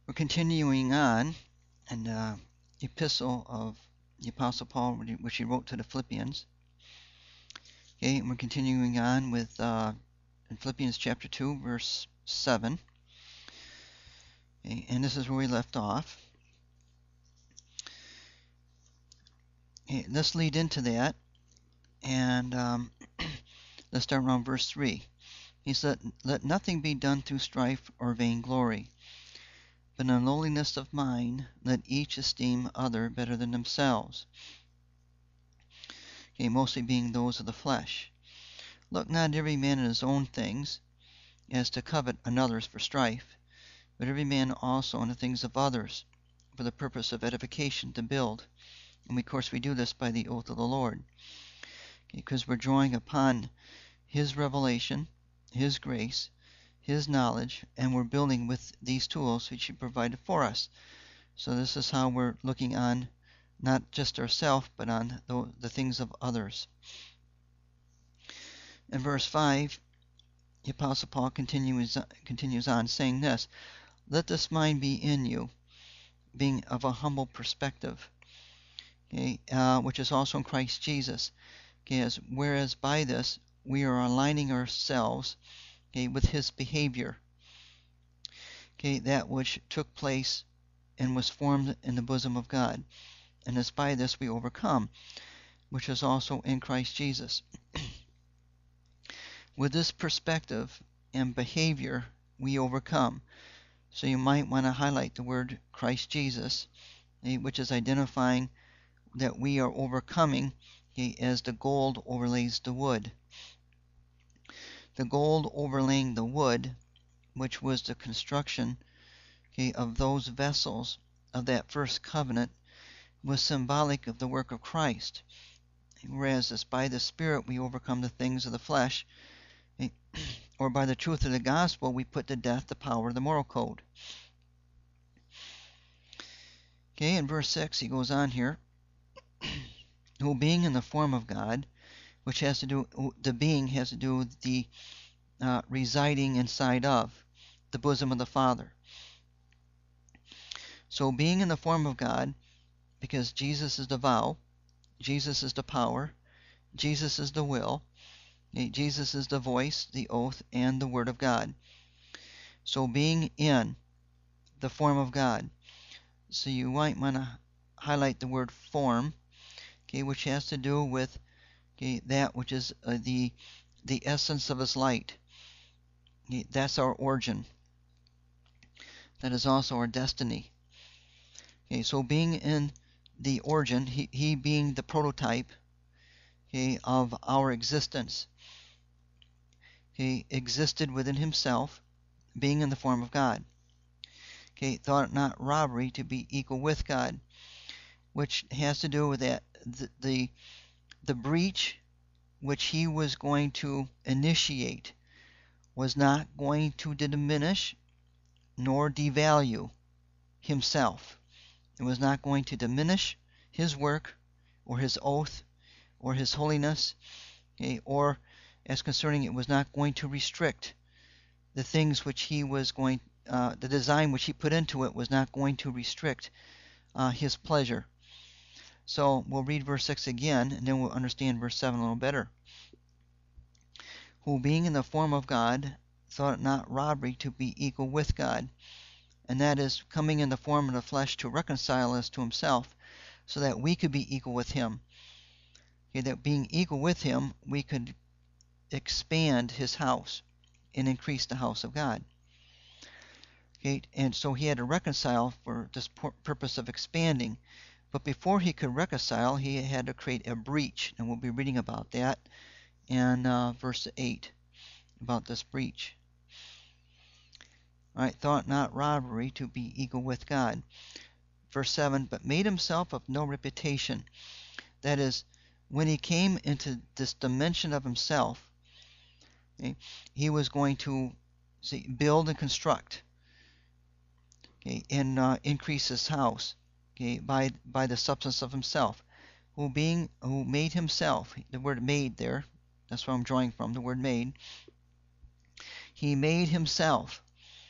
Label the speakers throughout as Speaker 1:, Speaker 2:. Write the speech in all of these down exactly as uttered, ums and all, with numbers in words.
Speaker 1: We're continuing on in the epistle of the Apostle Paul, which he wrote to the Philippians. Okay, and we're continuing on with uh, in Philippians chapter two, verse seven. Okay, and this is where we left off. Okay, let's lead into that, and um, let's start around verse three. He said, "Let nothing be done through strife or vainglory, but in lowliness of mind, let each esteem other better than themselves." Okay, mostly being those of the flesh. "Look not every man in his own things, as to covet another's for strife, but every man also in the things of others, for the purpose of edification, to build." And we, of course, we do this by the oath of the Lord, because we're drawing upon His revelation, His grace, His knowledge, and we're building with these tools which He provided for us. So this is how we're looking on not just ourselves, but on the, the things of others. In verse five, the Apostle Paul continues, continues on saying this, "Let this mind be in you, being of a humble perspective, okay, uh, which is also in Christ Jesus. Okay, as, whereas by this we are aligning ourselves, okay, with His behavior, okay, that which took place and was formed in the bosom of God. And as by this we overcome, which is also in Christ Jesus." With this perspective and behavior, we overcome. So you might want to highlight the word Christ Jesus, okay, which is identifying that we are overcoming, okay, as the gold overlays the wood. The gold overlaying the wood, which was the construction, okay, of those vessels of that first covenant, was symbolic of the work of Christ. Whereas as by the Spirit we overcome the things of the flesh, okay, or by the truth of the gospel we put to death the power of the moral code. Okay, in verse six he goes on here, "Who being in the form of God," which has to do, the being has to do with the uh, residing inside of the bosom of the Father. So being in the form of God, because Jesus is the vow, Jesus is the power, Jesus is the will, Jesus is the voice, the oath, and the word of God. So being in the form of God. So you might want to highlight the word form, okay, which has to do with, okay, that which is uh, the the essence of His light. Okay, that's our origin. That is also our destiny. Okay, so being in the origin, he, he being the prototype, okay, of our existence. He existed within Himself, being in the form of God. Okay, thought it not robbery to be equal with God, which has to do with that the the, the breach which He was going to initiate was not going to diminish nor devalue Himself. It was not going to diminish His work or His oath or His holiness, okay, or as concerning it was not going to restrict the things which He was going, uh, the design which He put into it was not going to restrict uh, His pleasure. So we'll read verse six again, and then we'll understand verse seven a little better. "Who being in the form of God, thought it not robbery to be equal with God," and that is coming in the form of the flesh to reconcile us to Himself, so that we could be equal with Him. Okay, that being equal with Him, we could expand His house and increase the house of God. Okay, and so He had to reconcile for this purpose of expanding. But before He could reconcile, He had to create a breach, and we'll be reading about that in uh, verse eight, about this breach. All right, "Thought not robbery to be equal with God." Verse seven, "But made Himself of no reputation." That is, when He came into this dimension of Himself, okay, He was going to see, build and construct, okay, and uh, increase His house, okay, by by the substance of Himself. Who being who made Himself, the word "made" there, that's where I'm drawing from, the word "made." He made Himself,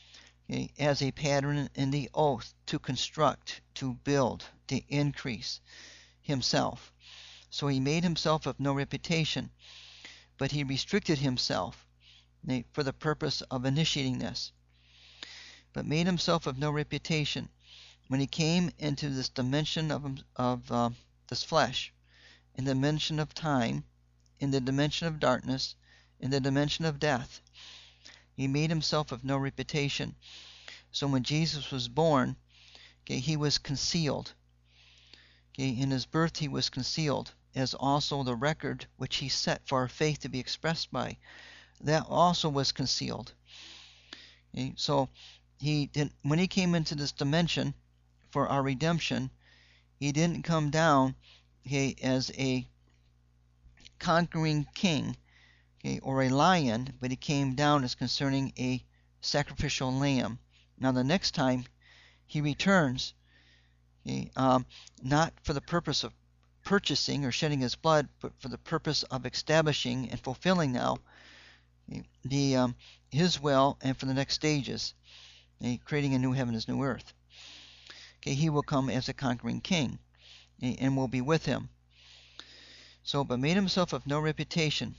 Speaker 1: okay, as a pattern in the oath to construct, to build, to increase himself. So he made himself of no reputation, but he restricted himself for the purpose of initiating this, but made himself of no reputation when he came into this dimension of, of uh, this flesh, in the dimension of time, in the dimension of darkness, in the dimension of death. He made himself of no reputation. So when Jesus was born, okay, he was concealed. Okay, in his birth he was concealed, as also the record which he set for our faith to be expressed by, that also was concealed. Okay, so he did, when he came into this dimension for our redemption, he didn't come down, okay, as a conquering king, okay, or a lion, but he came down as concerning a sacrificial lamb. Now the next time he returns, okay, um, not for the purpose of purchasing or shedding his blood, but for the purpose of establishing and fulfilling now okay, the um, his will, and for the next stages, okay, creating a new heaven and a new earth. Okay, he will come as a conquering king, okay, and will be with him. So, but made himself of no reputation,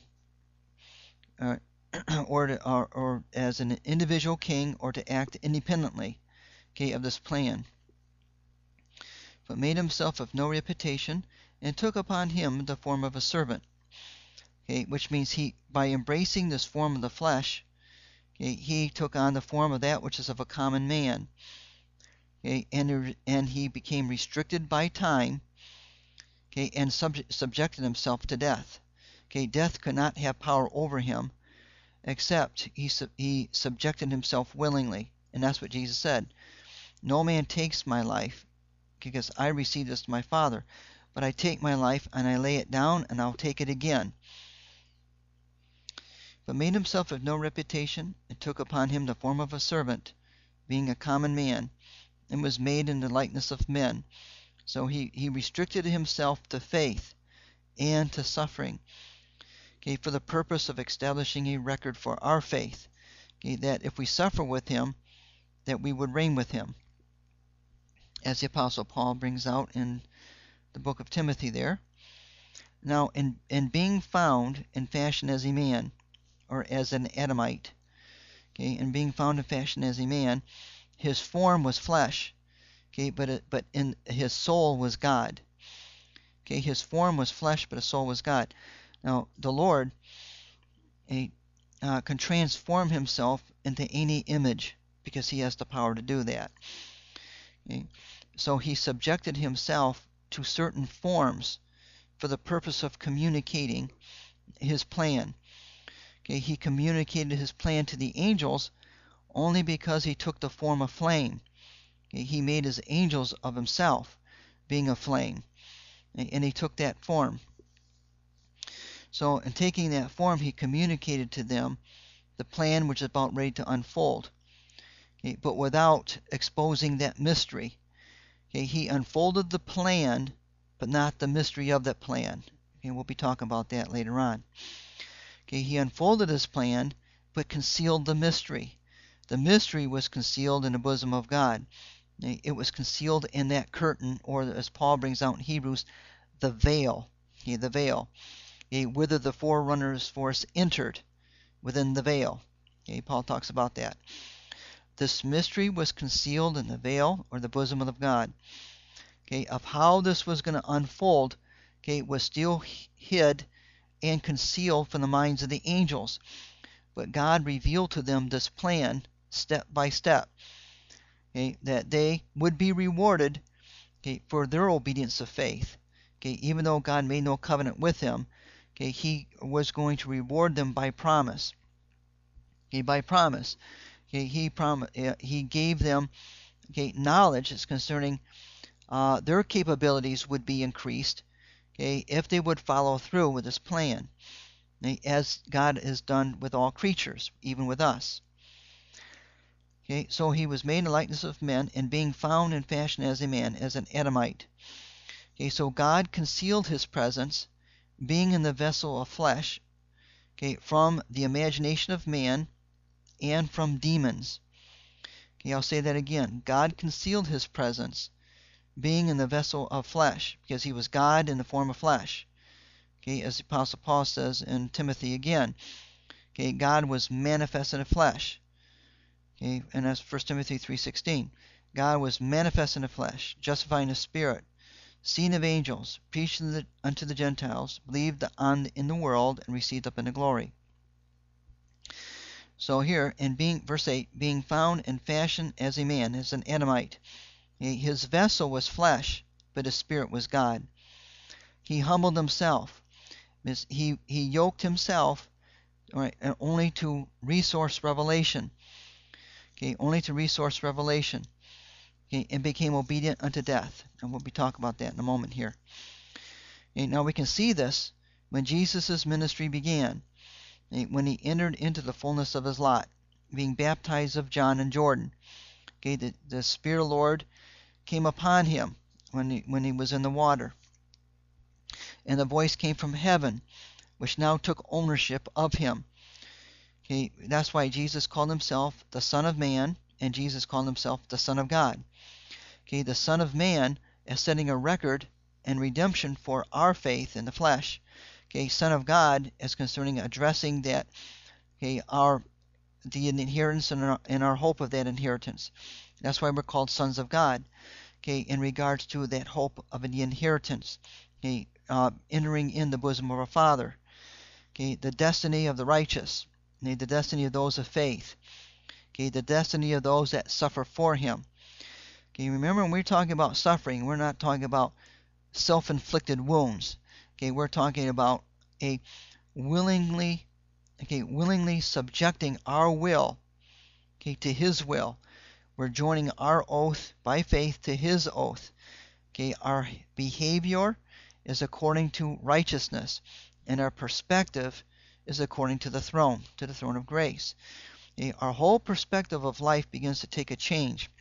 Speaker 1: uh, or, to, or or as an individual king, or to act independently, okay, of this plan. But made himself of no reputation, and took upon him the form of a servant. Okay, which means he, by embracing this form of the flesh, okay, he took on the form of that which is of a common man. Okay, and and he became restricted by time. Okay, and subject, subjected himself to death. Okay, death could not have power over him, except he he subjected himself willingly, and that's what Jesus said. No man takes my life, because I received this to my Father, but I take my life and I lay it down, and I'll take it again. But made himself of no reputation, and took upon him the form of a servant, being a common man, and was made in the likeness of men. So he, he restricted himself to faith and to suffering, okay, for the purpose of establishing a record for our faith, okay, that if we suffer with him, that we would reign with him, as the Apostle Paul brings out in the book of Timothy there. Now, in, in being found in fashion as a man, or as an Adamite, okay, and being found in fashion as a man, his form was flesh, okay, but it, but in his soul was God. Okay, his form was flesh, but his soul was God. Now, the Lord he, uh, can transform himself into any image, because he has the power to do that. Okay? So he subjected himself to certain forms for the purpose of communicating his plan. Okay, he communicated his plan to the angels only because he took the form of flame. Okay, he made his angels of himself, being a flame, and he took that form. So in taking that form, he communicated to them the plan which is about ready to unfold, okay, but without exposing that mystery. Okay, he unfolded the plan, but not the mystery of that plan. Okay, we'll be talking about that later on. Okay, he unfolded his plan, but concealed the mystery. The mystery was concealed in the bosom of God. It was concealed in that curtain, or as Paul brings out in Hebrews, the veil. Okay, the veil. Okay, whither the forerunner's force entered within the veil. Okay, Paul talks about that. This mystery was concealed in the veil, or the bosom of God. Okay, of how this was going to unfold, okay, was still hid and concealed from the minds of the angels. But God revealed to them this plan step by step. Okay, that they would be rewarded, okay, for their obedience of faith. Okay, even though God made no covenant with them, okay, he was going to reward them by promise. Okay, by promise. Okay, he prom- uh, he gave them, okay, knowledge as concerning uh, their capabilities would be increased, okay, if they would follow through with this plan, okay, as God has done with all creatures, even with us. Okay, so he was made in the likeness of men, and being found in fashion as a man, as an Adamite. Okay, so God concealed his presence, being in the vessel of flesh, okay, from the imagination of man and from demons. Okay, I'll say that again. God concealed his presence, being in the vessel of flesh, because he was God in the form of flesh. Okay, as the Apostle Paul says in Timothy again. Okay, God was manifest in the flesh. Okay, and that's First Timothy three sixteen. God was manifest in the flesh, justifying the spirit, seen of angels, preached the, unto the Gentiles, believed on in the world, and received up into glory. So here, in being verse eight, being found in fashion as a man, as an Adamite. His vessel was flesh, but his spirit was God. He humbled himself. He, he yoked himself, right, only to resource revelation. Okay, only to resource revelation. Okay, and became obedient unto death. And we'll be talking about that in a moment here. Okay, now we can see this when Jesus' ministry began, okay, when he entered into the fullness of his lot, being baptized of John in Jordan. Okay, the, the Spirit of the Lord came upon him when he, when he was in the water. And the voice came from heaven, which now took ownership of him. Okay, that's why Jesus called himself the Son of Man, and Jesus called himself the Son of God. Okay, the Son of Man is setting a record and redemption for our faith in the flesh. Okay, Son of God is concerning addressing that, okay, our the inheritance and our, and our hope of that inheritance. That's why we're called sons of God. Okay, in regards to that hope of the inheritance. Okay, uh, entering in the bosom of our Father. Okay, the destiny of the righteous. Okay, the destiny of those of faith. Okay, the destiny of those that suffer for Him. Okay, remember when we're talking about suffering, we're not talking about self-inflicted wounds. Okay, we're talking about a willingly, okay, willingly subjecting our will, okay, to His will. We're joining our oath by faith to His oath. Okay, our behavior is according to righteousness, and our perspective is according to the throne, to the throne of grace. Okay, our whole perspective of life begins to take a change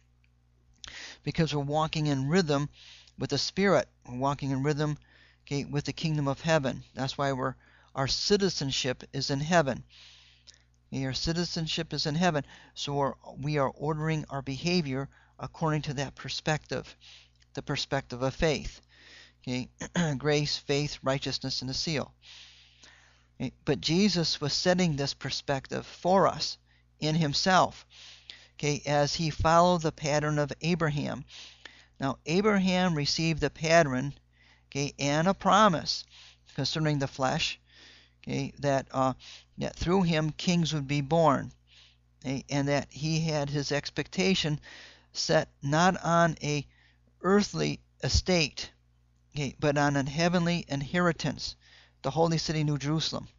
Speaker 1: because we're walking in rhythm with the Spirit. We're walking in rhythm, okay, with the kingdom of heaven. That's why we're our citizenship is in heaven. Okay, our citizenship is in heaven, so we're, we are ordering our behavior according to that perspective, the perspective of faith. Okay, grace, faith, righteousness, and the seal. Okay, but Jesus was setting this perspective for us in Himself. Okay, as He followed the pattern of Abraham. Now, Abraham received the pattern, okay, and a promise concerning the flesh, okay, that uh, that through him kings would be born, okay, and that he had his expectation set not on a earthly estate, okay, but on a heavenly inheritance, the holy city, New Jerusalem.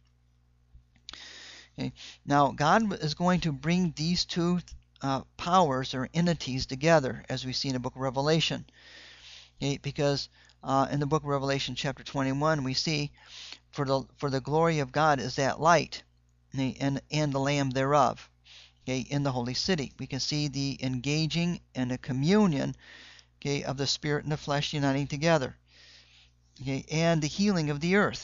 Speaker 1: Okay, now God is going to bring these two Uh, powers or entities together, as we see in the book of Revelation. Okay, because uh, in the book of Revelation chapter twenty-one we see for the for the glory of God is that light, okay, and and the Lamb thereof, okay, in the holy city. We can see the engaging and the communion, okay, of the spirit and the flesh uniting together, okay, and the healing of the earth.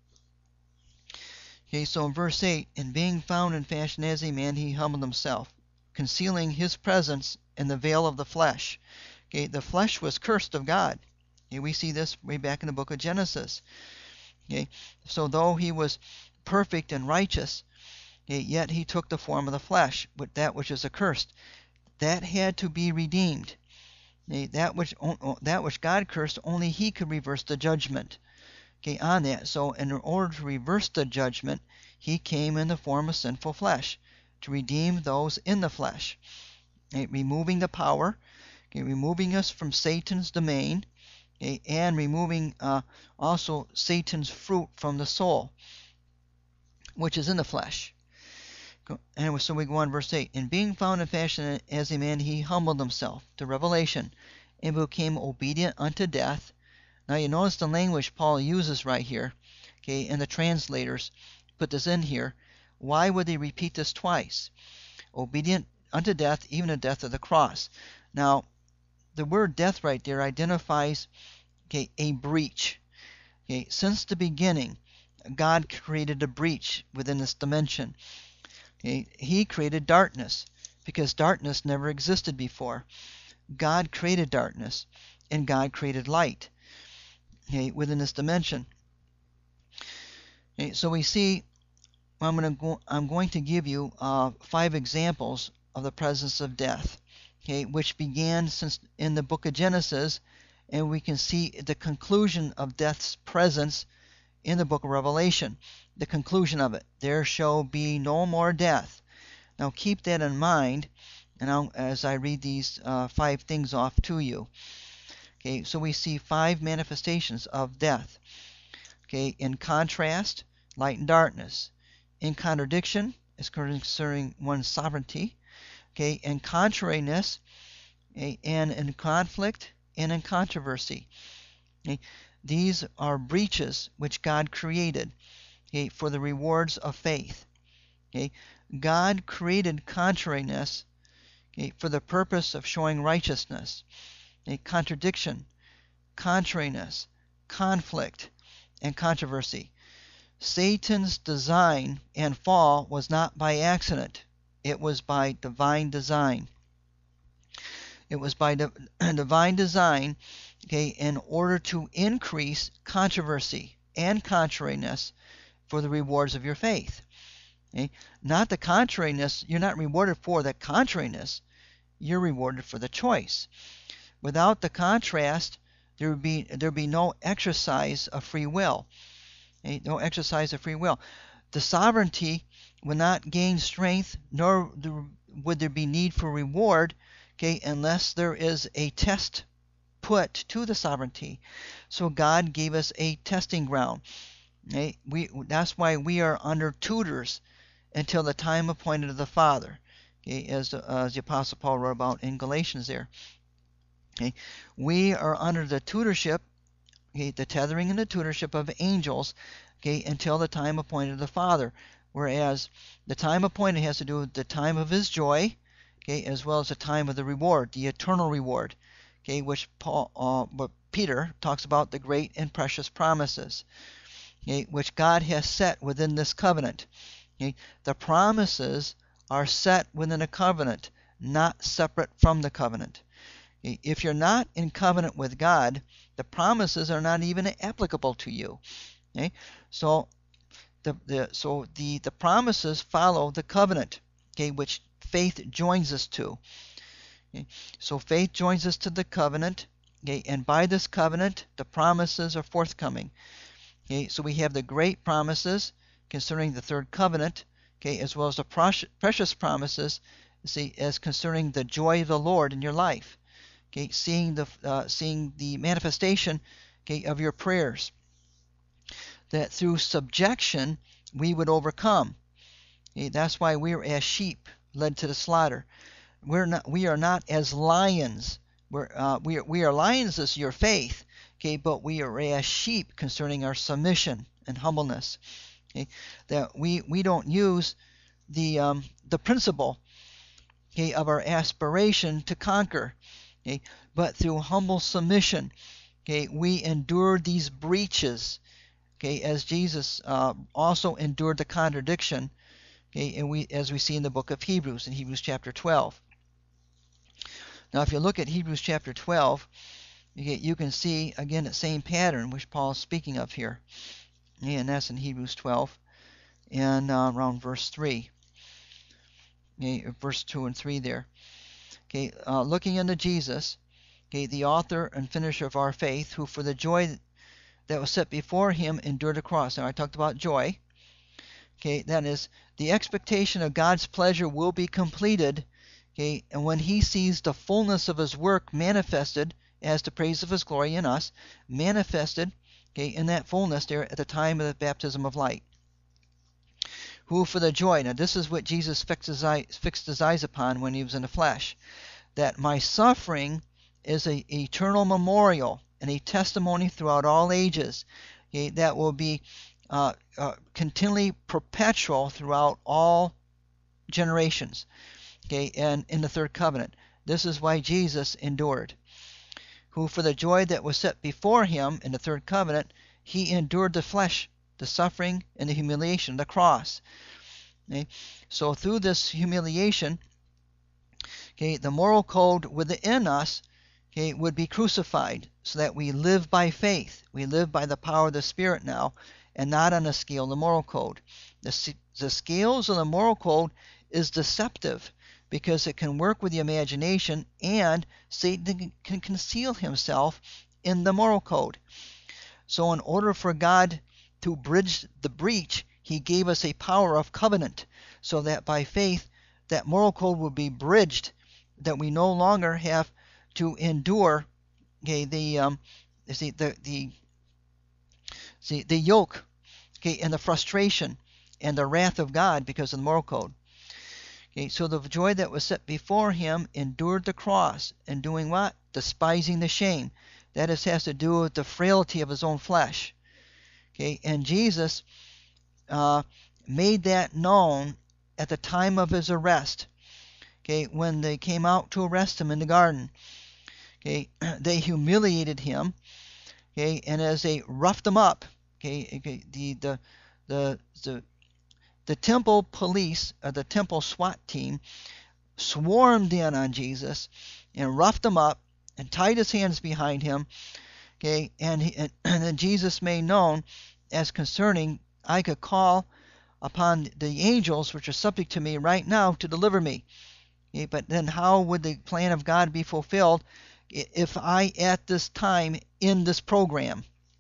Speaker 1: Okay, so in verse eight, in being found in fashion as a man, he humbled himself, concealing his presence in the veil of the flesh. Okay, the flesh was cursed of God. Okay, we see this way back in the book of Genesis. Okay, so though he was perfect and righteous, okay, yet he took the form of the flesh, with that which is accursed. That had to be redeemed. Okay, that which that which God cursed, only He could reverse the judgment. Okay, on that. So in order to reverse the judgment, He came in the form of sinful flesh, to redeem those in the flesh, okay, removing the power, okay, removing us from Satan's domain, okay, and removing uh, also Satan's fruit from the soul, which is in the flesh. And so we go on verse eight. In being found in fashion as a man, he humbled himself to revelation, and became obedient unto death. Now you notice the language Paul uses right here, okay, and the translators put this in here. Why would they repeat this twice? Obedient unto death, even the death of the cross. Now, the word death right there identifies, okay, a breach. Okay, since the beginning, God created a breach within this dimension. Okay, He created darkness. because darkness never existed before. God created darkness, and God created light, okay, within this dimension. Okay, so we see, I'm going to go, I'm going to give you uh, five examples of the presence of death, okay, which began since in the book of Genesis, and we can see the conclusion of death's presence in the book of Revelation. The conclusion of it: there shall be no more death. Now keep that in mind, and I'll, as I read these uh, five things off to you. Okay, so we see five manifestations of death. Okay, in contrast, light and darkness. In contradiction, is concerning one's sovereignty. Okay, in contrariness, okay, and in conflict, and in controversy. Okay, these are breaches which God created, okay, for the rewards of faith. Okay, God created contrariness, okay, for the purpose of showing righteousness. Okay, contradiction, contrariness, conflict, and controversy. Satan's design and fall was not by accident. It was by divine design. It was by di- divine design, okay, in order to increase controversy and contrariness for the rewards of your faith. Okay? Not the contrariness, you're not rewarded for the contrariness, you're rewarded for the choice. Without the contrast, there would be there would be no exercise of free will. Okay? No exercise of free will. The sovereignty would not gain strength, nor would there be need for reward, okay, unless there is a test put to the sovereignty. So God gave us a testing ground. Okay? We, that's why we are under tutors until the time appointed of the Father, okay, as, uh, as the Apostle Paul wrote about in Galatians there. Okay? We are under the tutorship, okay, the tethering and the tutorship of angels, okay, until the time appointed of the Father. Whereas the time appointed has to do with the time of his joy, okay, as well as the time of the reward, the eternal reward, okay, which Paul, uh, but Peter talks about the great and precious promises, okay, which God has set within this covenant. Okay. The promises are set within a covenant, not separate from the covenant. Okay. If you're not in covenant with God, the promises are not even applicable to you. Okay. So the, the so the, the promises follow the covenant, okay, which faith joins us to. Okay. So faith joins us to the covenant, okay, and by this covenant the promises are forthcoming. Okay. So we have the great promises concerning the third covenant, okay, as well as the precious promises, see, as concerning the joy of the Lord in your life, okay, seeing the uh, seeing the manifestation, okay, of your prayers, that through subjection we would overcome. Okay, that's why we are as sheep led to the slaughter. We're not. We are not as lions. We're uh, we are we are lions as your faith, okay, but we are as sheep concerning our submission and humbleness. Okay, that we, we don't use the um, the principle, okay, of our aspiration to conquer, okay, but through humble submission, okay, we endure these breaches, okay, as Jesus uh, also endured the contradiction, okay, and we as we see in the book of Hebrews, in Hebrews chapter twelve. Now, if you look at Hebrews chapter twelve, okay, you can see again the same pattern which Paul is speaking of here. And that's in Hebrews twelve, and uh, around verse three, okay, verse two and three there. Okay, uh, looking unto Jesus, okay, the author and finisher of our faith, who for the joy that was set before him endured the cross. Now I talked about joy. Okay, that is, the expectation of God's pleasure will be completed. Okay, and when he sees the fullness of his work manifested as the praise of his glory in us, manifested, okay, in that fullness there at the time of the baptism of light. Who for the joy, now this is what Jesus fixed his, eye, fixed his eyes upon when he was in the flesh, that my suffering is an eternal memorial and a testimony throughout all ages, okay, that will be uh, uh, continually perpetual throughout all generations, okay, and in the third covenant. This is why Jesus endured. Who for the joy that was set before him in the third covenant, he endured the flesh, the suffering, and the humiliation, the cross. Okay? So through this humiliation, Okay, the moral code within us, okay, would be crucified so that we live by faith. We live by the power of the Spirit now, and not on the scale of the moral code. The, the scales of the moral code is deceptive because it can work with the imagination, and Satan can conceal himself in the moral code. So in order for God to bridge the breach, he gave us a power of covenant, so that by faith that moral code will be bridged, that we no longer have to endure okay, the um, see, the the see, the yoke, okay, and the frustration and the wrath of God because of the moral code. Okay, so the joy that was set before him endured the cross, and doing what? Despising the shame. That is, has to do with the frailty of his own flesh. Okay, and Jesus uh, made that known at the time of his arrest. Okay, when they came out to arrest him in the garden, okay, they humiliated him. Okay, and as they roughed him up, okay, okay the the the the the temple police, or the temple SWAT team, swarmed in on Jesus and roughed him up and tied his hands behind him. Okay, and, he, and, and then Jesus made known as concerning, I could call upon the angels which are subject to me right now to deliver me. Okay, but then how would the plan of God be fulfilled if I at this time in this program?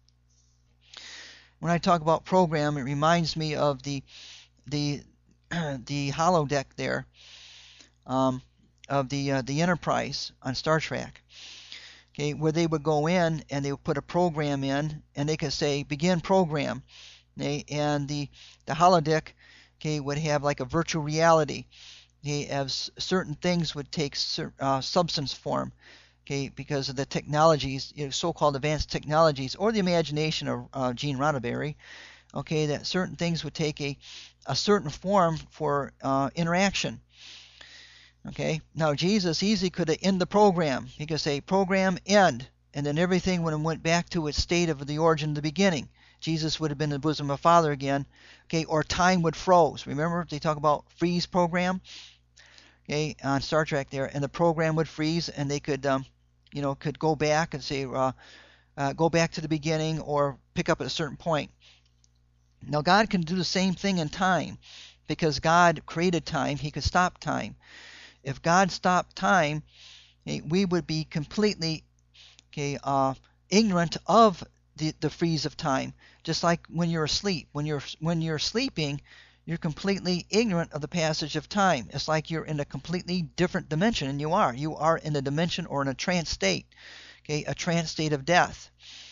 Speaker 1: When I talk about program, it reminds me of the the the holodeck there um, of the uh, the Enterprise on Star Trek. Okay, where they would go in and they would put a program in, and they could say begin program. Okay, and the the holodeck, okay, would have like a virtual reality. Okay, as certain things would take uh, substance form. Okay, because of the technologies, you know, so-called advanced technologies, or the imagination of uh, Gene Roddenberry. Okay, that certain things would take a a certain form for uh, interaction. Okay, now Jesus easily could have ended the program. He could say program end, and then everything would have went back to its state of the origin, the beginning. Jesus would have been in the bosom of Father again. Okay, or time would froze. Remember they talk about freeze program. Okay, on Star Trek there, and the program would freeze, and they could, um, you know, could go back and say, uh, uh, go back to the beginning, or pick up at a certain point. Now God can do the same thing in time, because God created time. He could stop time. If God stopped time, okay, we would be completely okay, uh, ignorant of the, the freeze of time. Just like when you're asleep. When you're when you're sleeping, you're completely ignorant of the passage of time. It's like you're in a completely different dimension, and you are. You are in a dimension or in a trance state, okay, a trance state of death,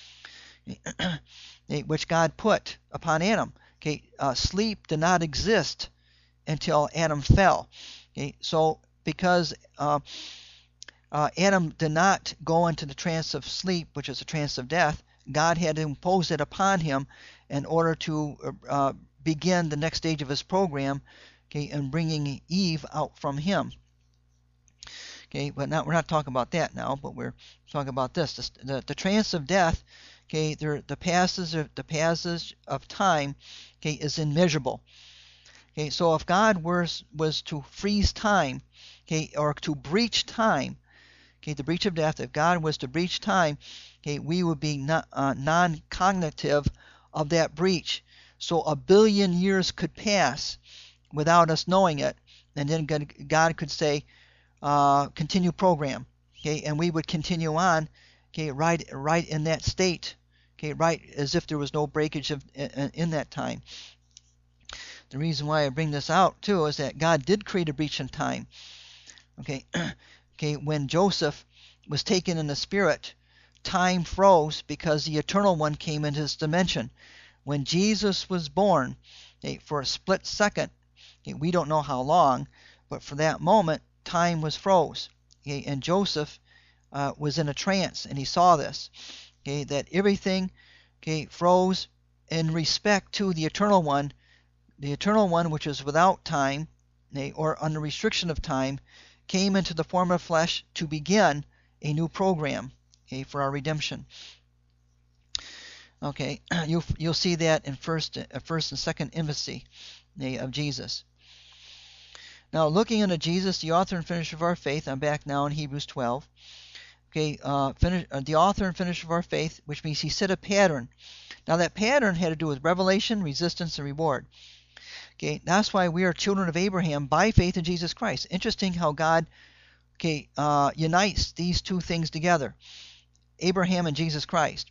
Speaker 1: which God put upon Adam. Okay, uh, sleep did not exist until Adam fell. Okay, so because uh, uh, Adam did not go into the trance of sleep, which is a trance of death, God had to impose it upon him in order to uh, begin the next stage of his program, okay, and bringing Eve out from him. Okay, but not, we're not talking about that now, but we're talking about this. The, the, the trance of death, okay, the, the passage of the passage of time, okay, is immeasurable. Okay, so if God was was to freeze time, okay, or to breach time, okay, the breach of death, if God was to breach time, okay, we would be not, uh, non-cognitive of that breach. So a billion years could pass without us knowing it, and then God, God could say, uh, continue program, okay, and we would continue on, okay, right, right in that state, okay, right as if there was no breakage of in, in that time. The reason why I bring this out too is that God did create a breach in time. Okay, okay, when Joseph was taken in the spirit, time froze because the Eternal One came into his dimension. When Jesus was born, okay, for a split second, okay, we don't know how long, but for that moment, time was froze. Okay, and Joseph uh, was in a trance, and he saw this. Okay, that everything, okay, froze in respect to the Eternal One. The Eternal One, which is without time, or under restriction of time, came into the form of flesh to begin a new program, okay, for our redemption. Okay, you'll you'll see that in first, uh, first and second infancy, okay, of Jesus. Now, looking into Jesus, the author and finisher of our faith, I'm back now in Hebrews twelve. Okay, uh, finish, uh, the author and finisher of our faith, which means he set a pattern. Now, that pattern had to do with revelation, resistance, and reward. Okay, that's why we are children of Abraham by faith in Jesus Christ. Interesting how God, okay, uh, unites these two things together, Abraham and Jesus Christ.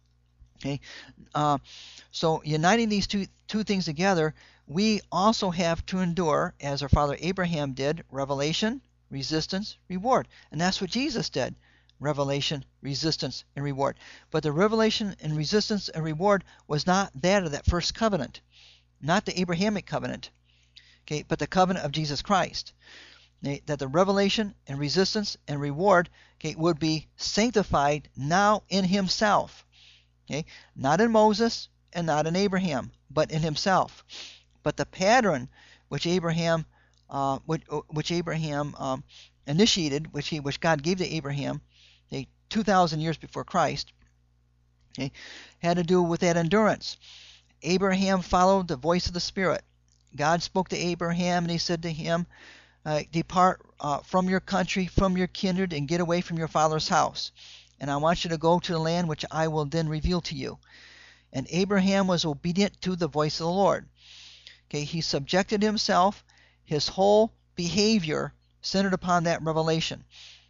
Speaker 1: Okay, uh, so uniting these two two things together, we also have to endure, as our father Abraham did, revelation, resistance, reward, and that's what Jesus did. Revelation, resistance, and reward. But the revelation and resistance and reward was not that of that first covenant, not the Abrahamic covenant, okay, but the covenant of Jesus Christ. Okay, that the revelation and resistance and reward, okay, would be sanctified now in himself. Okay, not in Moses and not in Abraham, but in himself. But the pattern which Abraham, uh, which, which Abraham um, initiated, which he, which God gave to Abraham, okay, two thousand years before Christ, okay, had to do with that endurance. Abraham followed the voice of the Spirit. God spoke to Abraham, and he said to him, uh, "Depart uh, from your country, from your kindred, and get away from your father's house. And I want you to go to the land which I will then reveal to you." And Abraham was obedient to the voice of the Lord. Okay, he subjected himself, his whole behavior centered upon that revelation.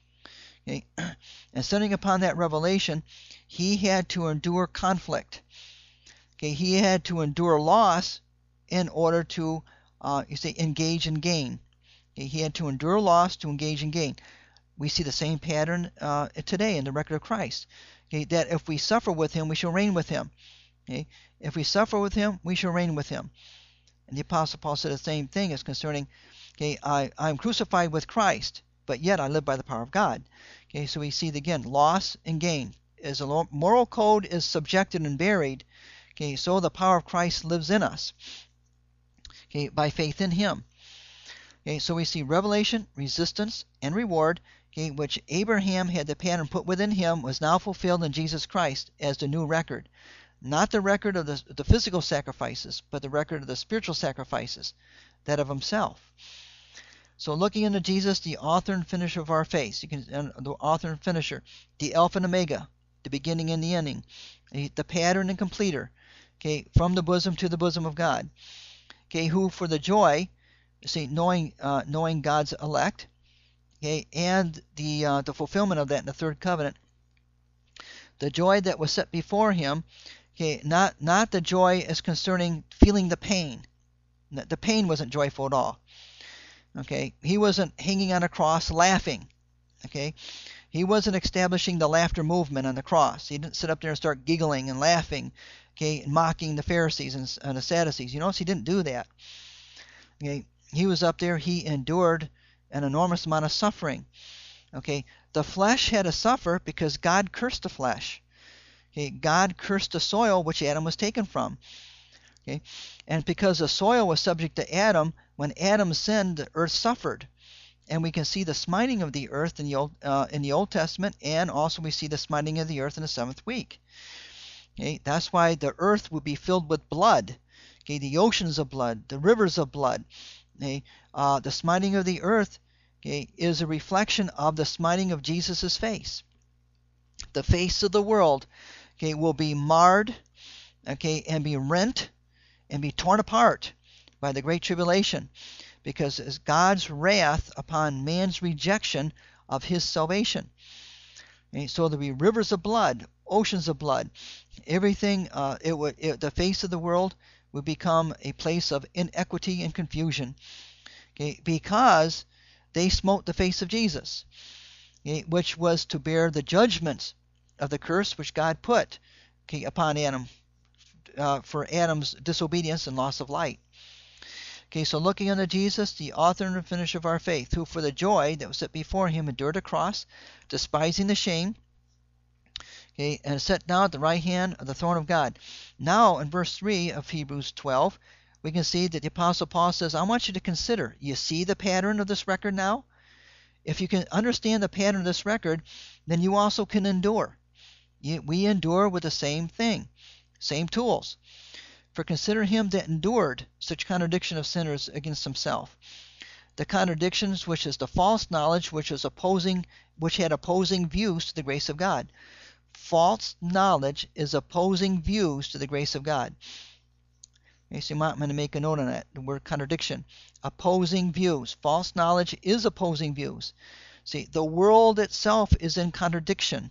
Speaker 1: Okay, and centering upon that revelation, he had to endure conflict. Okay, he had to endure loss in order to, uh, you say, engage and gain. Okay, he had to endure loss to engage and gain. We see the same pattern uh, today in the record of Christ. Okay, that if we suffer with him, we shall reign with him. Okay, if we suffer with him, we shall reign with him. And the Apostle Paul said the same thing as concerning, okay, I I'm crucified with Christ, but yet I live by the power of God. Okay, so we see again, loss and gain. As a moral code is subjected and buried, okay, so the power of Christ lives in us. Okay, by faith in him. Okay, so we see revelation, resistance, and reward, okay, which Abraham had the pattern put within him, was now fulfilled in Jesus Christ as the new record. Not the record of the, the physical sacrifices, but the record of the spiritual sacrifices, that of himself. So looking into Jesus, the author and finisher of our faith, you can, uh, the author and finisher, the Alpha and Omega, the beginning and the ending, the pattern and completer, okay, from the bosom to the bosom of God, okay, who for the joy, see, knowing uh, knowing God's elect, okay, and the uh, the fulfillment of that in the third covenant, the joy that was set before him, okay, not not the joy as concerning feeling the pain. The pain wasn't joyful at all. Okay, he wasn't hanging on a cross laughing. Okay, he wasn't establishing the laughter movement on the cross. He didn't sit up there and start giggling and laughing, okay, and mocking the Pharisees and, and the Sadducees. You notice he didn't do that. Okay, he was up there. He endured an enormous amount of suffering. Okay, the flesh had to suffer because God cursed the flesh. Okay, God cursed the soil which Adam was taken from. Okay, and because the soil was subject to Adam, when Adam sinned, the earth suffered. And we can see the smiting of the earth in the Old, uh, in the Old Testament, and also we see the smiting of the earth in the seventh week. Okay, that's why the earth would be filled with blood. Okay, the oceans of blood, the rivers of blood. Okay, uh, the smiting of the earth, okay, is a reflection of the smiting of Jesus' face. The face of the world, okay, will be marred, okay, and be rent and be torn apart by the great tribulation, because it's God's wrath upon man's rejection of his salvation. Okay, so there'll be rivers of blood, oceans of blood, everything. Uh, it would it, the face of the world would become a place of inequity and confusion. Okay, because they smote the face of Jesus, okay, which was to bear the judgments of the curse which God put, okay, upon Adam uh, for Adam's disobedience and loss of light. Okay, so looking unto Jesus, the author and finisher of our faith, who for the joy that was set before him endured the cross, despising the shame, okay, and sat down at the right hand of the throne of God. Now, in verse three of Hebrews twelve, we can see that the Apostle Paul says, I want you to consider, you see the pattern of this record now? If you can understand the pattern of this record, then you also can endure. You, we endure with the same thing, same tools. For consider him that endured such contradiction of sinners against himself, the contradictions, which is the false knowledge, which is opposing, which had opposing views to the grace of God. False knowledge is opposing views to the grace of God. Okay, so you might want to make a note on that, the word contradiction. Opposing views. False knowledge is opposing views. See, the world itself is in contradiction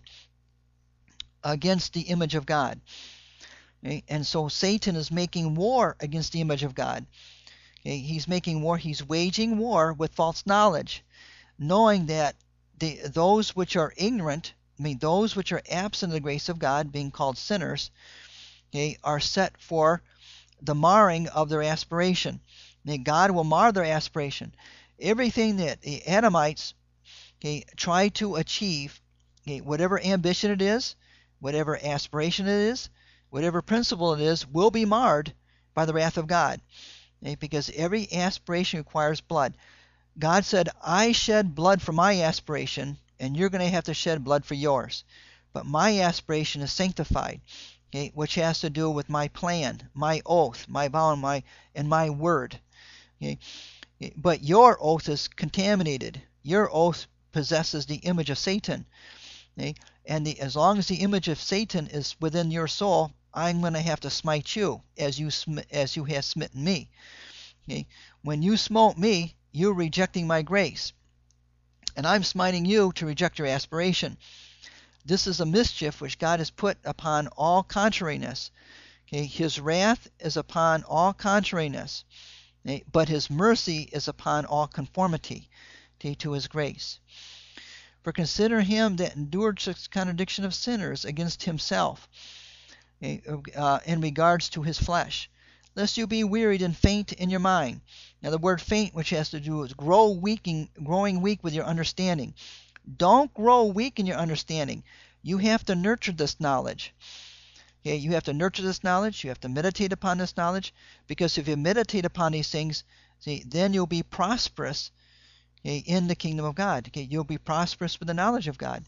Speaker 1: against the image of God. Okay? And so Satan is making war against the image of God. Okay? He's making war, he's waging war with false knowledge, knowing that the, those which are ignorant, I mean those which are absent of the grace of God, being called sinners, okay, are set for the marring of their aspiration. Okay? God will mar their aspiration. Everything that the Adamites, okay, try to achieve, okay, whatever ambition it is, whatever aspiration it is, whatever principle it is, will be marred by the wrath of God. Okay, because every aspiration requires blood. God said, I shed blood for my aspiration, and you're going to have to shed blood for yours. But my aspiration is sanctified, okay, which has to do with my plan, my oath, my vow, and my, and my word. Okay. But your oath is contaminated. Your oath possesses the image of Satan. Okay? And the, as long as the image of Satan is within your soul, I'm going to have to smite you as you sm- as you have smitten me. Okay? When you smote me, you're rejecting my grace. And I'm smiting you to reject your aspiration. This is a mischief which God has put upon all contrariness. Okay? His wrath is upon all contrariness, okay? But his mercy is upon all conformity, okay, to his grace. For consider him that endured such contradiction of sinners against himself, okay, uh, in regards to his flesh, lest you be wearied and faint in your mind. Now the word faint, which has to do with grow weaking, growing weak with your understanding. Don't grow weak in your understanding. You have to nurture this knowledge. Okay, you have to nurture this knowledge. You have to meditate upon this knowledge, because if you meditate upon these things, see, then you'll be prosperous, okay, in the kingdom of God. Okay, you'll be prosperous with the knowledge of God.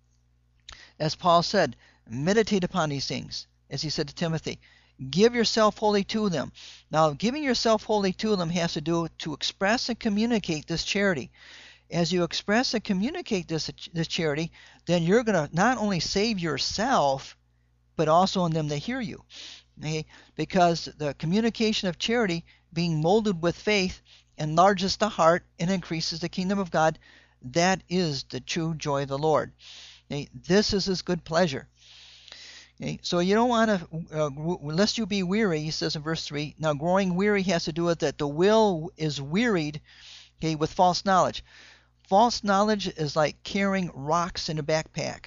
Speaker 1: As Paul said, meditate upon these things, as he said to Timothy. Give yourself wholly to them. Now, giving yourself wholly to them has to do to express and communicate this charity. As you express and communicate this, this charity, then you're going to not only save yourself, but also in them that hear you. Okay? Because the communication of charity, being molded with faith, enlarges the heart and increases the kingdom of God. That is the true joy of the Lord. Okay? This is his good pleasure. Okay? So you don't want to, uh, lest you be weary, he says in verse three. Now growing weary has to do with that the will is wearied, okay, with false knowledge. False knowledge is like carrying rocks in a backpack.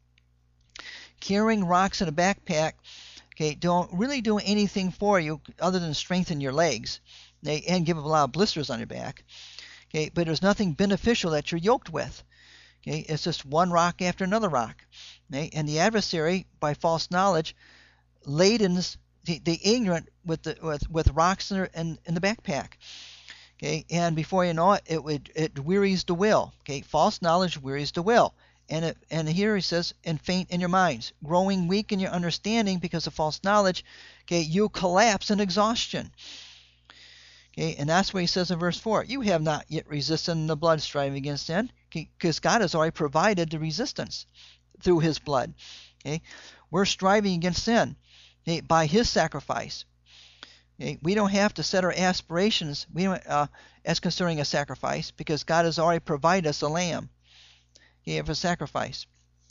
Speaker 1: Carrying rocks in a backpack, okay, don't really do anything for you other than strengthen your legs, okay, and give a lot of blisters on your back. Okay, but there's nothing beneficial that you're yoked with. Okay, it's just one rock after another rock. Okay, and the adversary, by false knowledge, ladens the, the ignorant with the with, with rocks in, in, in the backpack. Okay, and before you know it, it would it wearies the will. Okay, false knowledge wearies the will. And it, and here he says, and faint in your minds, growing weak in your understanding because of false knowledge. Okay, you collapse in exhaustion. Okay, and that's what he says in verse four. You have not yet resisted in the blood, striving against sin, because God has already provided the resistance through his blood. Okay, we're striving against sin, okay, by his sacrifice. Okay, we don't have to set our aspirations we don't, uh, as concerning a sacrifice, because God has already provided us a lamb. Okay, of a sacrifice.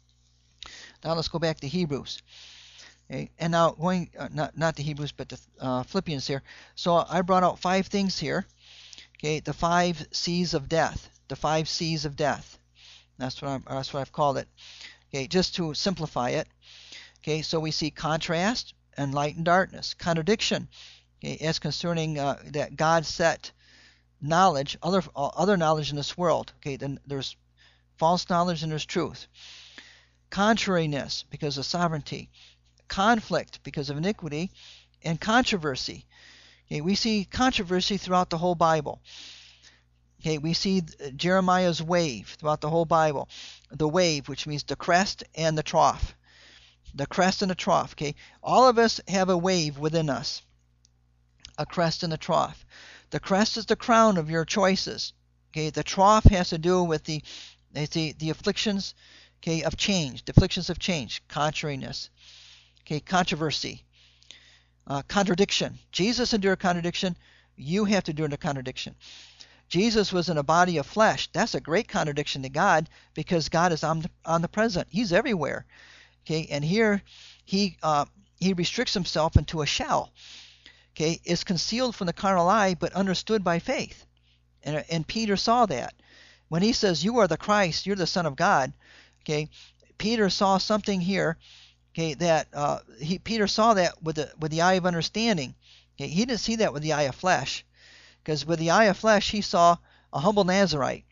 Speaker 1: Now let's go back to Hebrews. Okay, and now going, uh, not, not to Hebrews, but to uh, Philippians here. So I brought out five things here. Okay, the five C's of death. The five C's of death. That's what, I'm, that's what I've called it. Okay, just to simplify it. Okay, so we see contrast and light and darkness. Contradiction, okay, as concerning uh, that God set knowledge, other uh, other knowledge in this world. Okay, then there's false knowledge and there's truth. Contrariness, because of sovereignty. Conflict, because of iniquity. And controversy. Okay, we see controversy throughout the whole Bible. Okay, we see Jeremiah's wave throughout the whole Bible. The wave, which means the crest and the trough. The crest and the trough. Okay, all of us have a wave within us. A crest and a trough. The crest is the crown of your choices. Okay, the trough has to do with the the, the afflictions, okay, of change, the afflictions of change, contrariness, okay, controversy, uh, contradiction. Jesus endured contradiction. You have to endure the contradiction. Jesus was in a body of flesh. That's a great contradiction to God, because God is omnipresent. He's everywhere. Okay, and here he uh, he restricts himself into a shell. Okay, is concealed from the carnal eye, but understood by faith. And, and Peter saw that. When he says, "You are the Christ, you're the Son of God," okay, Peter saw something here. Okay, that uh, he Peter saw that with the with the eye of understanding. Okay, he didn't see that with the eye of flesh, because with the eye of flesh he saw a humble Nazarite.